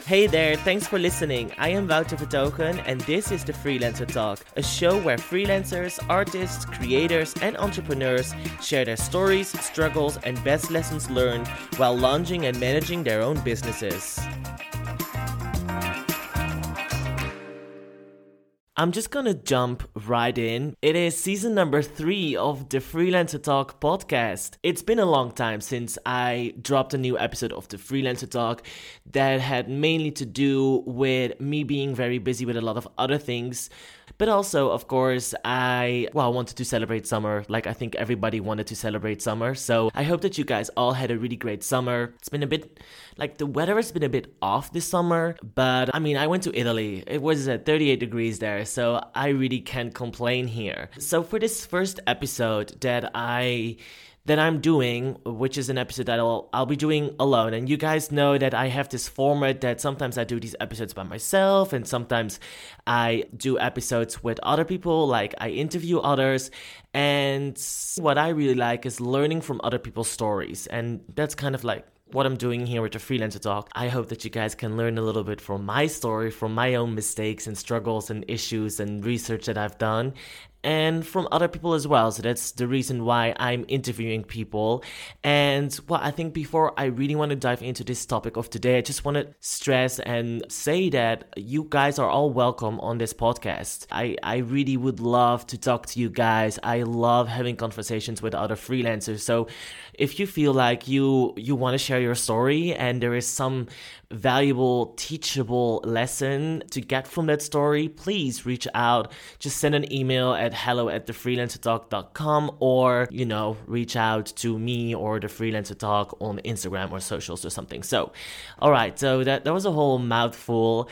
Hey there, thanks for listening. I am Wouter Vertogen and this is the Freelancer Talk, a show where freelancers, artists, creators, and entrepreneurs share their stories, struggles, and best lessons learned while launching and managing their own businesses. I'm just gonna jump right in. It is season number 3 of the Freelancer Talk podcast. It's been a long time since I dropped a new episode of the Freelancer Talk that had mainly to do with me being very busy with a lot of other things. But also, of course, I wanted to celebrate summer, like I think everybody wanted to celebrate summer. So I hope that you guys all had a really great summer. It's been a bit, the weather has been a bit off this summer, but I went to Italy. It was 38 degrees there, so I really can't complain here. So for this first episode that I'm doing, which is an episode that I'll be doing alone. And you guys know that I have this format that sometimes I do these episodes by myself and sometimes I do episodes with other people, like I interview others. And what I really like is learning from other people's stories. And that's kind of like what I'm doing here with the Freelancer Talk. I hope that you guys can learn a little bit from my story, from my own mistakes and struggles and issues and research that I've done, and from other people as well. So that's the reason why I'm interviewing people. And I think before I really want to dive into this topic of today, I just want to stress and say that you guys are all welcome on this podcast. I really would love to talk to you guys. I love having conversations with other freelancers. So if you feel like you want to share your story and there is some valuable, teachable lesson to get from that story, please reach out. Just send an email at hello@thefreelancertalk.com or, reach out to me or the Freelancer Talk on Instagram or socials or something. So, all right. So that was a whole mouthful.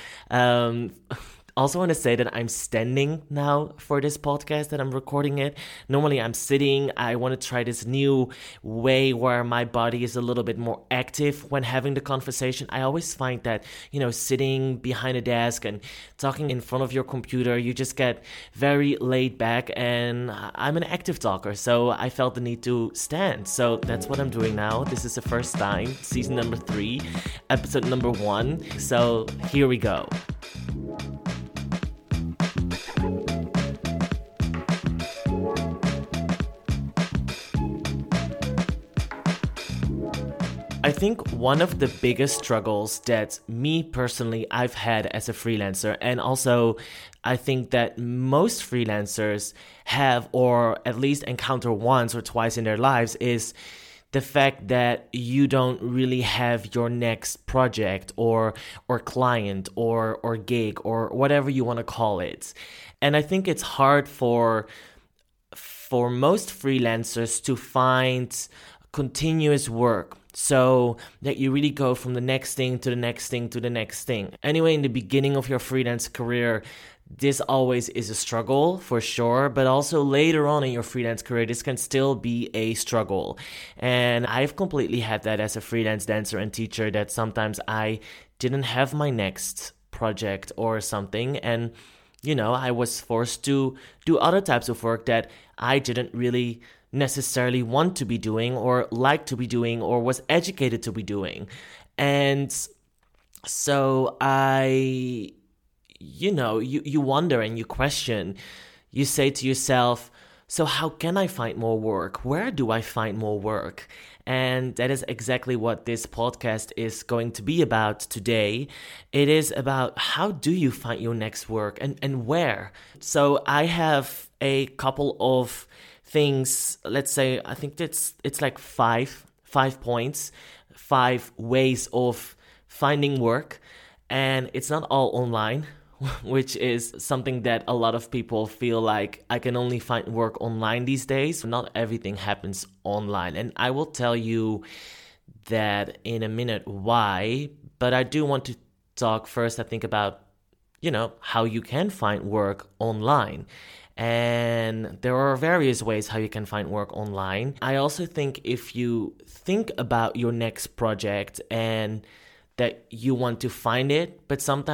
Also want to say that I'm standing now for this podcast that I'm recording it. Normally I'm sitting. I want to try this new way where my body is a little bit more active when having the conversation. I always find that, sitting behind a desk and talking in front of your computer, you just get very laid back, and I'm an active talker, so I felt the need to stand. So that's what I'm doing now. This is the first time, season number 3, episode number 1. So here we go. I think one of the biggest struggles that me personally I've had as a freelancer, and also I think that most freelancers have or at least encounter once or twice in their lives, is the fact that you don't really have your next project or client or gig or whatever you want to call it. And I think it's hard for most freelancers to find continuous work, so that you really go from the next thing to the next thing to the next thing. Anyway, in the beginning of your freelance career, this always is a struggle for sure, but also later on in your freelance career, this can still be a struggle. And I've completely had that as a freelance dancer and teacher, that sometimes I didn't have my next project or something, and I was forced to do other types of work that I didn't really necessarily want to be doing or like to be doing or was educated to be doing. And so you wonder and you question, you say to yourself, so how can I find more work? Where do I find more work? And that is exactly what this podcast is going to be about today. It is about how do you find your next work and where. So I have a couple of things, let's say, I think it's like five points, 5 ways of finding work. And it's not all online, which is something that a lot of people feel like I can only find work online these days. Not everything happens online. And I will tell you that in a minute why, but I do want to talk first, I think, about, how you can find work online. And there are various ways how you can find work online. I also think if you think about your next project and that you want to find it, but sometimes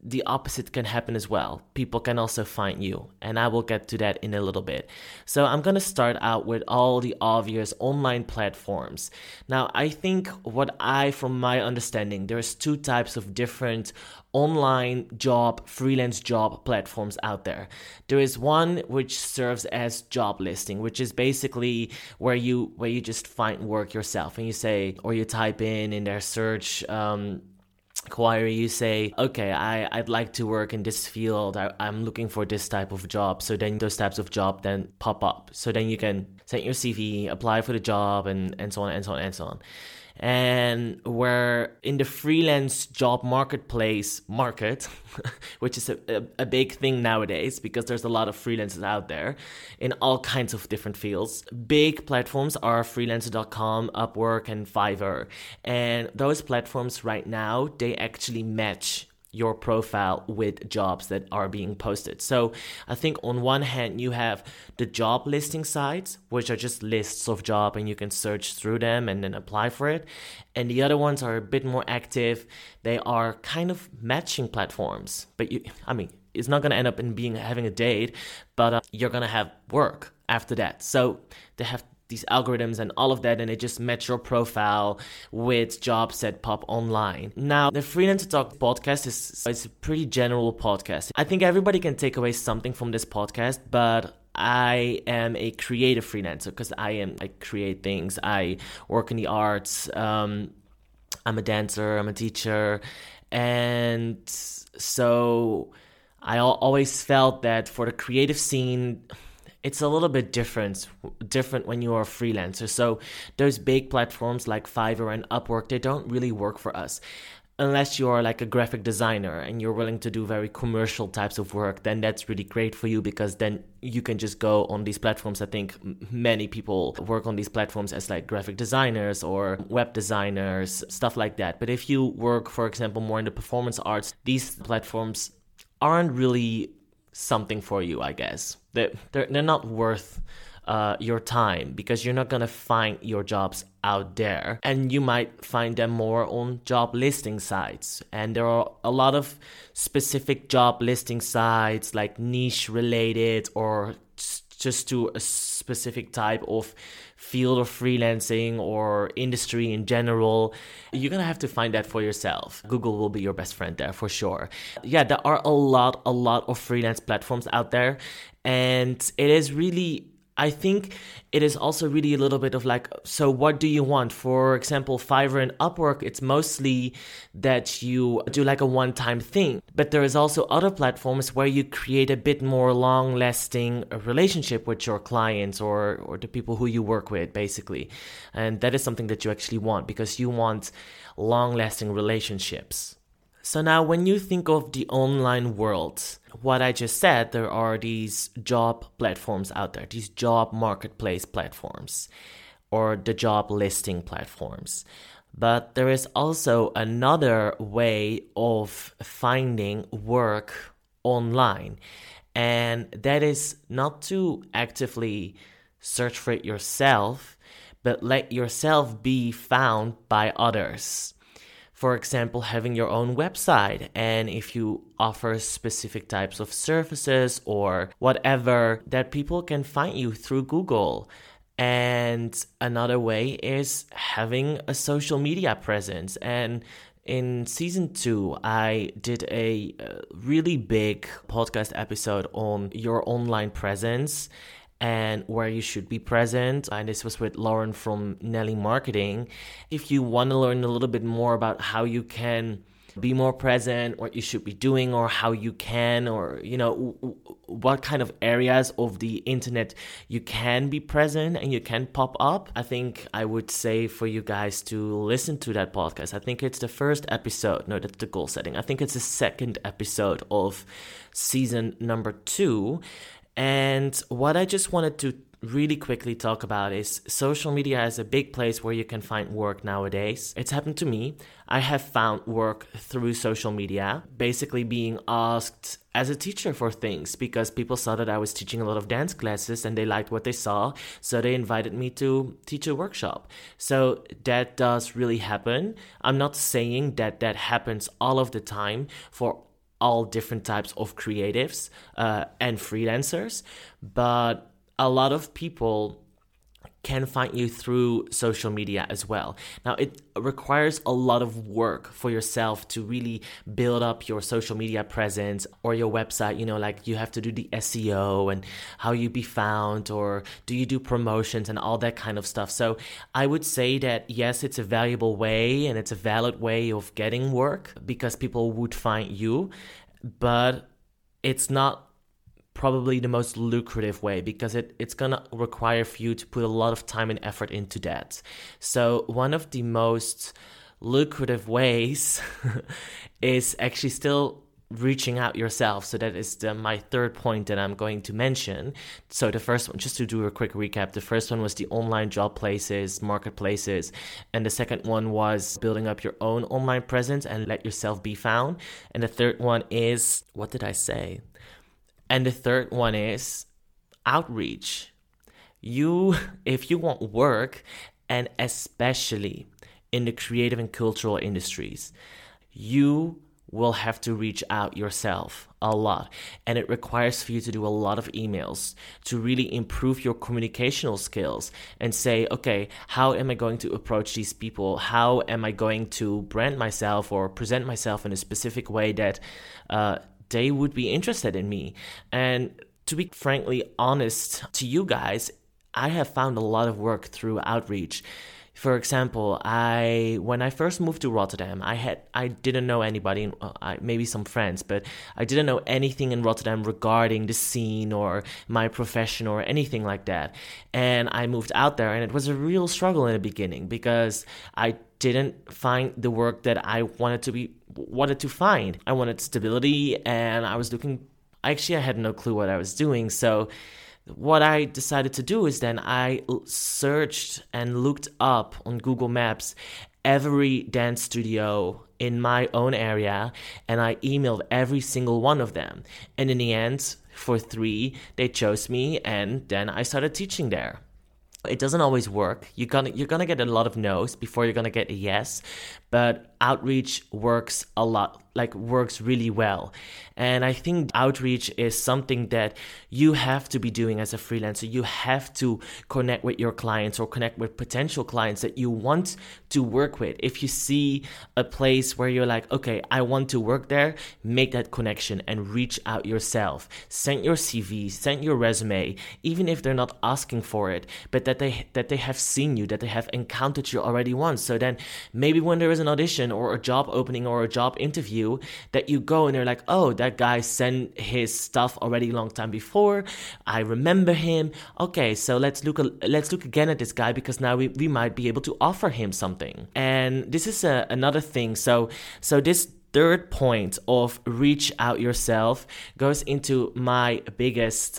the opposite can happen as well. People can also find you, and I will get to that in a little bit. So I'm going to start out with all the obvious online platforms. Now, I think from my understanding, there's two types of different online freelance job platforms out there. There is one which serves as job listing, which is basically where you just find work yourself, and you say, or you type in their search query, you say, okay, I'd like to work in this field. I'm looking for this type of job. So then those types of job then pop up. So then you can send your CV, apply for the job, and so on and so on and so on. And where in the freelance job market, which is a big thing nowadays because there's a lot of freelancers out there in all kinds of different fields. Big platforms are freelancer.com, Upwork, and Fiverr. And those platforms right now, they actually match your profile with jobs that are being posted. So I think on one hand, you have the job listing sites, which are just lists of jobs and you can search through them and then apply for it. And the other ones are a bit more active. They are kind of matching platforms, but it's not going to end up in having a date, but you're going to have work after that. So they have these algorithms and all of that, and it just match your profile with jobs that pop online. Now, the Freelancer Talk podcast is a pretty general podcast. I think everybody can take away something from this podcast, but I am a creative freelancer because I create things. I work in the arts. I'm a dancer. I'm a teacher. And so I always felt that for the creative scene, it's a little bit different when you are a freelancer. So those big platforms like Fiverr and Upwork, they don't really work for us. Unless you are like a graphic designer and you're willing to do very commercial types of work, then that's really great for you because then you can just go on these platforms. I think many people work on these platforms as like graphic designers or web designers, stuff like that. But if you work, for example, more in the performance arts, these platforms aren't really something for you, I guess. They're not worth your time because you're not going to find your jobs out there, and you might find them more on job listing sites. And there are a lot of specific job listing sites like niche related or just to a specific type of field of freelancing or industry in general. You're going to have to find that for yourself. Google will be your best friend there for sure. Yeah, there are a lot of freelance platforms out there. And it is really, I think it is also really a little bit of like, so what do you want? For example, Fiverr and Upwork, it's mostly that you do like a one-time thing. But there is also other platforms where you create a bit more long-lasting relationship with your clients or the people who you work with, basically. And that is something that you actually want because you want long-lasting relationships. So now when you think of the online world, what I just said, there are these job platforms out there, these job marketplace platforms or the job listing platforms. But there is also another way of finding work online. And that is not to actively search for it yourself, but let yourself be found by others. For example, having your own website, and if you offer specific types of services or whatever, that people can find you through Google. And another way is having a social media presence. And in season 2, I did a really big podcast episode on your online presence and where you should be present. And this was with Lauren from Nelly Marketing. If you want to learn a little bit more about how you can be more present, what you should be doing, or how you can, or, you know, what kind of areas of the internet you can be present and you can pop up, I think I would say for you guys to listen to that podcast. I think it's the first episode. No, that's the goal setting. I think it's the second episode of season number 2. And what I just wanted to really quickly talk about is social media is a big place where you can find work nowadays. It's happened to me. I have found work through social media, basically being asked as a teacher for things because people saw that I was teaching a lot of dance classes and they liked what they saw. So they invited me to teach a workshop. So that does really happen. I'm not saying that that happens all of the time for all different types of creatives and freelancers, but a lot of people can find you through social media as well. Now, it requires a lot of work for yourself to really build up your social media presence or your website. Like you have to do the SEO and how you be found, or do you do promotions and all that kind of stuff. So I would say that yes, it's a valuable way and it's a valid way of getting work because people would find you, but it's not probably the most lucrative way because it's gonna require for you to put a lot of time and effort into that. So one of the most lucrative ways is actually still reaching out yourself. So that is my third point that I'm going to mention. So the first one, just to do a quick recap, the first one was the online job places, marketplaces, and the second one was building up your own online presence and let yourself be found. And the third one is, what did I say? And the third one is outreach. If you want work, and especially in the creative and cultural industries, you will have to reach out yourself a lot. And it requires for you to do a lot of emails to really improve your communicational skills and say, okay, how am I going to approach these people? How am I going to brand myself or present myself in a specific way that they would be interested in me? And to be frankly honest to you guys, I have found a lot of work through outreach. For example, when I first moved to Rotterdam, I didn't know anybody, maybe some friends, but I didn't know anything in Rotterdam regarding the scene or my profession or anything like that. And I moved out there, and it was a real struggle in the beginning because I didn't find the work that I wanted to find. I wanted stability, and I had no clue what I was doing. So what I decided to do is then I searched and looked up on Google Maps every dance studio in my own area, and I emailed every single one of them. And in the end, for 3, they chose me, and then I started teaching there. It doesn't always work. You're gonna get a lot of no's before you're gonna get a yes, but outreach works a lot, works really well. And I think outreach is something that you have to be doing as a freelancer. You have to connect with your clients or connect with potential clients that you want to work with. If you see a place where you're like, okay, I want to work there, make that connection and reach out yourself. Send your CV, send your resume, even if they're not asking for it, but that they have seen you, that they have encountered you already once. So then maybe when there is an audition or a job opening or a job interview, that you go and they're like, oh, that guy sent his stuff already a long time before. I remember him. Okay, so let's look again at this guy because now we might be able to offer him something. And this is another thing. So this third point of reach out yourself goes into my biggest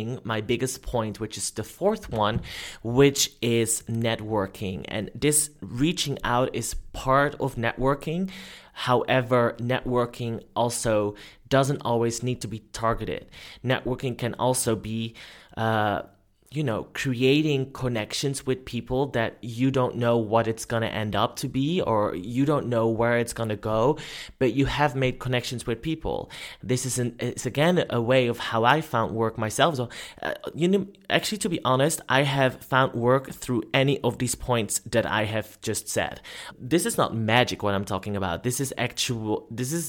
point, which is the fourth one, which is networking. And this reaching out is part of networking. However, networking also doesn't always need to be targeted. Networking can also be creating connections with people that you don't know what it's going to end up to be, or you don't know where it's going to go, but you have made connections with people. This is it's again a way of how I found work myself. So, actually, to be honest, I have found work through any of these points that I have just said. This is not magic what I'm talking about. This is actually,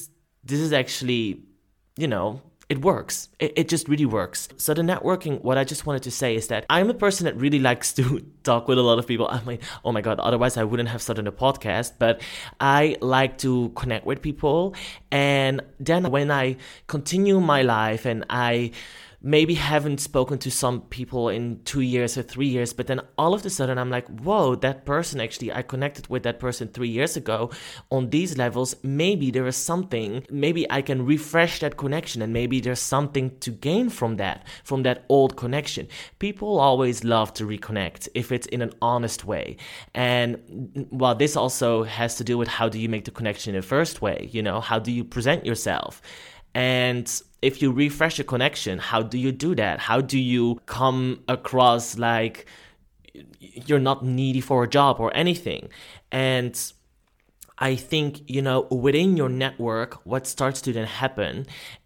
it works. It just really works. So the networking, what I just wanted to say is that I'm a person that really likes to talk with a lot of people. I mean, oh my God, otherwise I wouldn't have started a podcast. But I like to connect with people. And then when I continue my life and I maybe haven't spoken to some people in 2 years or 3 years, but then all of a sudden I'm like, whoa, that person actually, I connected with that person 3 years ago on these levels. Maybe there is something, maybe I can refresh that connection, and maybe there's something to gain from that old connection. People always love to reconnect if it's in an honest way. And while this also has to do with how do you make the connection in the first way, how do you present yourself? And if you refresh a connection, how do you do that? How do you come across like you're not needy for a job or anything? And I think, within your network, what starts to then happen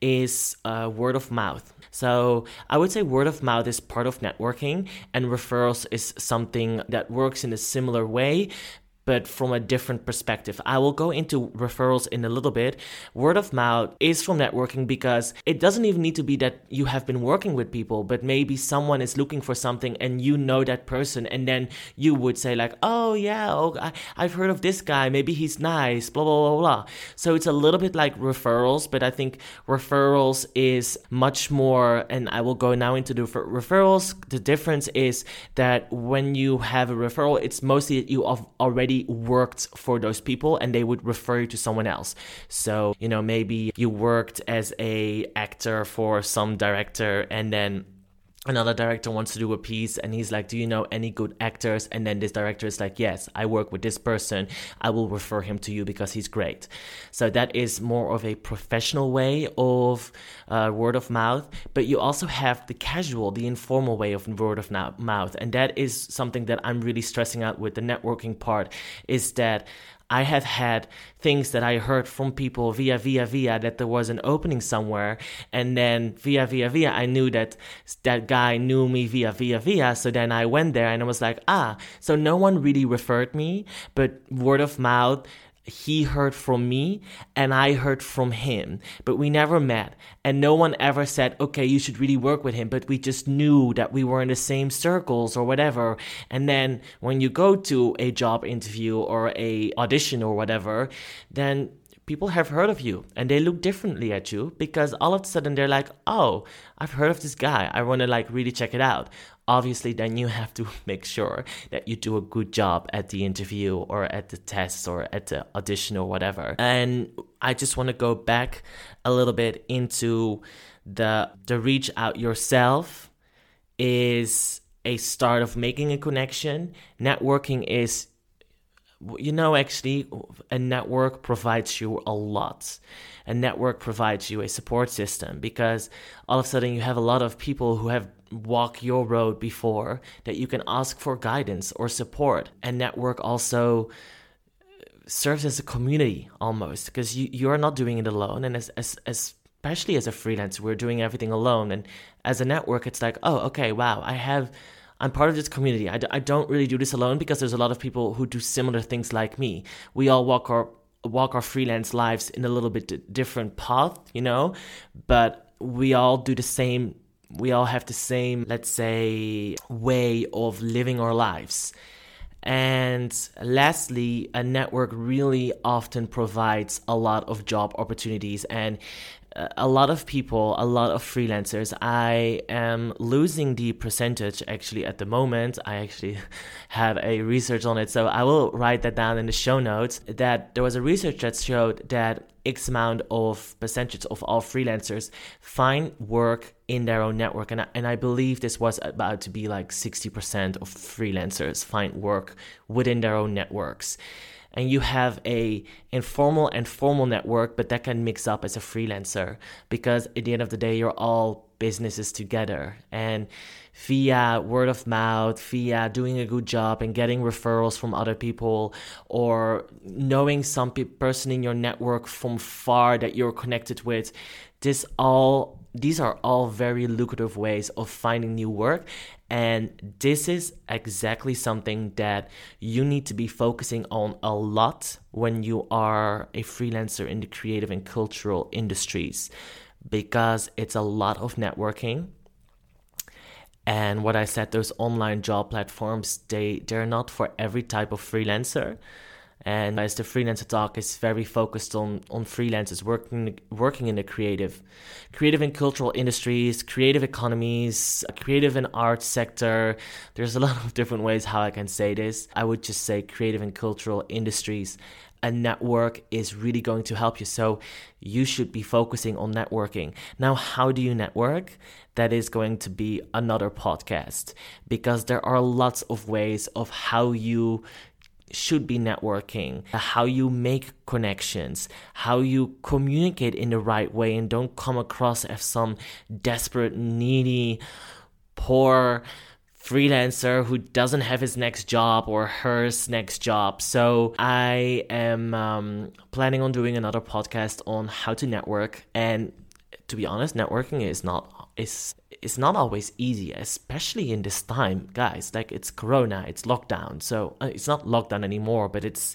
is word of mouth. So I would say word of mouth is part of networking, and referrals is something that works in a similar way, but from a different perspective. I will go into referrals in a little bit. Word of mouth is from networking because it doesn't even need to be that you have been working with people, but maybe someone is looking for something and you know that person, and then you would say like, oh yeah, I've heard of this guy, maybe he's nice, blah, blah, blah, blah. So it's a little bit like referrals, but I think referrals is much more, and I will go now into the referrals. The difference is that when you have a referral, it's mostly that you have already worked for those people and they would refer you to someone else. So, maybe you worked as a actor for some director, and then another director wants to do a piece and he's like, do you know any good actors? And then this director is like, yes, I work with this person. I will refer him to you because he's great. So that is more of a professional way of word of mouth. But you also have the casual, the informal way of word of mouth. And that is something that I'm really stressing out with the networking part, is that I have had things that I heard from people via, that there was an opening somewhere. And then via, I knew that guy knew me via. So then I went there and I was like, so no one really referred me, but word of mouth, he heard from me and I heard from him, but we never met. And no one ever said, okay, you should really work with him. But we just knew that we were in the same circles or whatever. And then when you go to a job interview or a audition or whatever, then people have heard of you and they look differently at you because all of a sudden they're like, oh, I've heard of this guy. I want to really check it out. Obviously, then you have to make sure that you do a good job at the interview or at the test or at the audition or whatever. And I just want to go back a little bit into the reach out yourself is a start of making a connection. Networking is, actually, a network provides you a lot. A network provides you a support system because all of a sudden you have a lot of people who have walked your road before that you can ask for guidance or support. And network also serves as a community almost, because you're not doing it alone. And especially as a freelancer, we're doing everything alone. And as a network, it's like, oh, okay, wow, I'm part of this community. I don't really do this alone because there's a lot of people who do similar things like me. We all walk our freelance lives in a little bit different path, but we all do the same. We all have the same, let's say, way of living our lives. And lastly, a network really often provides a lot of job opportunities. And a lot of people, a lot of freelancers, I am losing the percentage actually at the moment. I actually had a research on it, so I will write that down in the show notes, that there was a research that showed that X amount of percentage of all freelancers find work in their own network. And I believe this was about to be like 60% of freelancers find work within their own networks. And you have a informal and formal network, but that can mix up as a freelancer because at the end of the day, you're all businesses together. And via word of mouth, via doing a good job and getting referrals from other people, or knowing some person in your network from far that you're connected with, these are all very lucrative ways of finding new work. And this is exactly something that you need to be focusing on a lot when you are a freelancer in the creative and cultural industries, because it's a lot of networking. And what I said, those online job platforms, they're not for every type of freelancer. And as the Freelancer Talk is very focused on freelancers working in the creative and cultural industries, creative economies, creative and art sector. There's a lot of different ways how I can say this. I would just say creative and cultural industries. A network is really going to help you. So you should be focusing on networking. Now, how do you network? That is going to be another podcast, because there are lots of ways of how you should be networking, how you make connections, how you communicate in the right way and don't come across as some desperate, needy, poor freelancer who doesn't have his next job or her next job. So I am planning on doing another podcast on how to network. And to be honest, networking is not always easy, especially in this time, guys. Like, it's Corona, it's lockdown. So it's not lockdown anymore, but it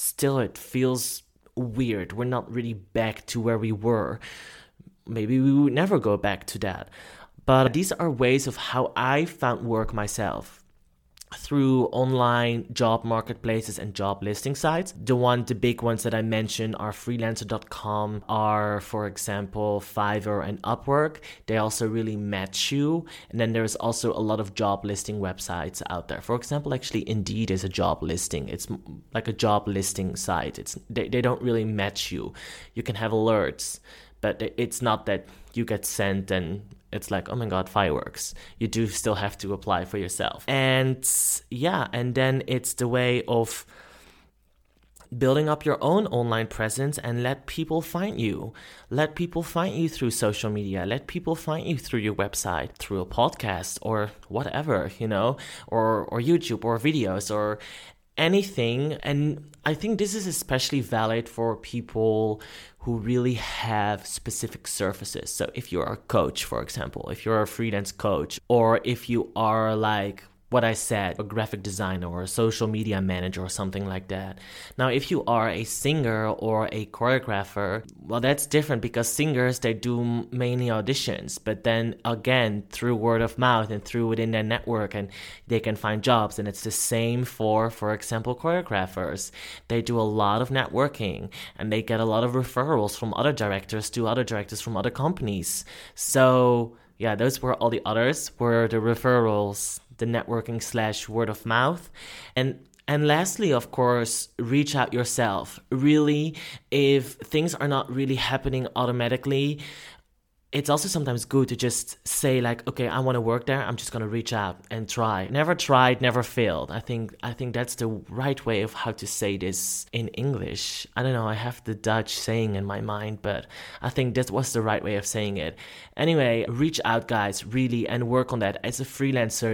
feels weird. We're not really back to where we were. Maybe we would never go back to that. But these are ways of how I found work myself, through online job marketplaces and job listing sites. The big ones that I mentioned are freelancer.com, are, for example, Fiverr and Upwork. They also really match you. And then there's also a lot of job listing websites out there. For example, actually Indeed is a job listing. It's like a job listing site. They don't really match you. You can have alerts, but it's not that you get sent and it's like, oh my God, fireworks. You do still have to apply for yourself. And then it's the way of building up your own online presence and let people find you. Let people find you through social media. Let people find you through your website, through a podcast or whatever, or YouTube or videos or anything. And I think this is especially valid for people who really have specific services. So if you're a coach, for example, if you're a freelance coach, or if you are like what I said, a graphic designer or a social media manager or something like that. Now, if you are a singer or a choreographer, well, that's different, because singers, they do mainly auditions, but then again, through word of mouth and through within their network, and they can find jobs. And it's the same for example, choreographers. They do a lot of networking and they get a lot of referrals from other directors to other directors from other companies. So yeah, those were all the others, were the referrals, the networking / word of mouth. And lastly, of course, reach out yourself. Really, if things are not really happening automatically, it's also sometimes good to just say like, okay, I want to work there. I'm just going to reach out and try. Never tried, never failed. I think that's the right way of how to say this in English. I don't know. I have the Dutch saying in my mind, but I think that was the right way of saying it. Anyway, reach out, guys, really, and work on that. As a freelancer,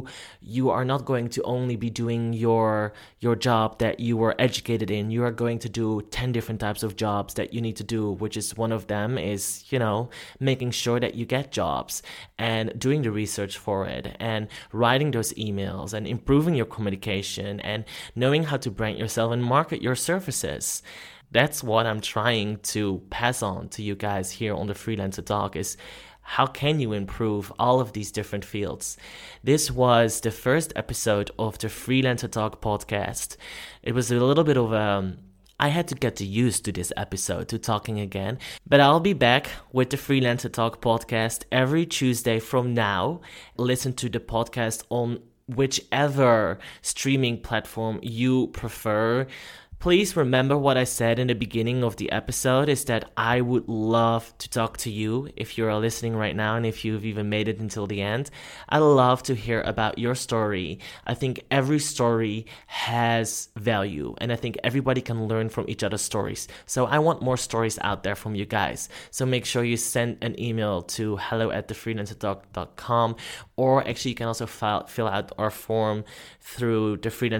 you are not going to only be doing your job that you were educated in. You are going to do 10 different types of jobs that you need to do, which is one of them is, making sure that you get jobs and doing the research for it and writing those emails and improving your communication and knowing how to brand yourself and market your services. That's what I'm trying to pass on to you guys here on the Freelancer Talk, is how can you improve all of these different fields? This was the first episode of the Freelancer Talk podcast. It was a little bit of I had to get used to this episode, to talking again. But I'll be back with the Freelancer Talk podcast every Tuesday from now. Listen to the podcast on whichever streaming platform you prefer. Please remember what I said in the beginning of the episode, is that I would love to talk to you if you're listening right now and if you've even made it until the end. I love to hear about your story. I think every story has value and I think everybody can learn from each other's stories. So I want more stories out there from you guys. So make sure you send an email to hello@thefreelancertalk.com, or actually you can also fill out our form through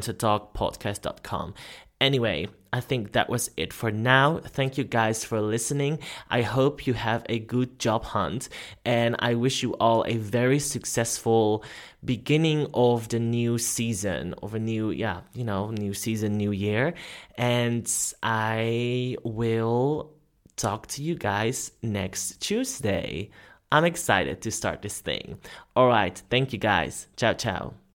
thefreelancertalkpodcast.com. Anyway, I think that was it for now. Thank you guys for listening. I hope you have a good job hunt, and I wish you all a very successful beginning of the new season, of a new season, new year. And I will talk to you guys next Tuesday. I'm excited to start this thing. All right. Thank you guys. Ciao, ciao.